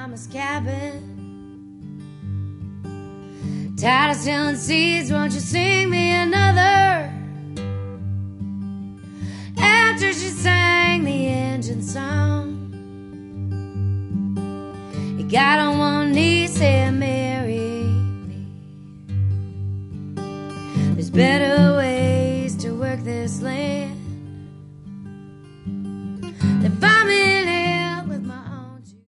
mama's cabin. Tired of stealing seeds, won't you sing me another? After she sang the engine song, you got on one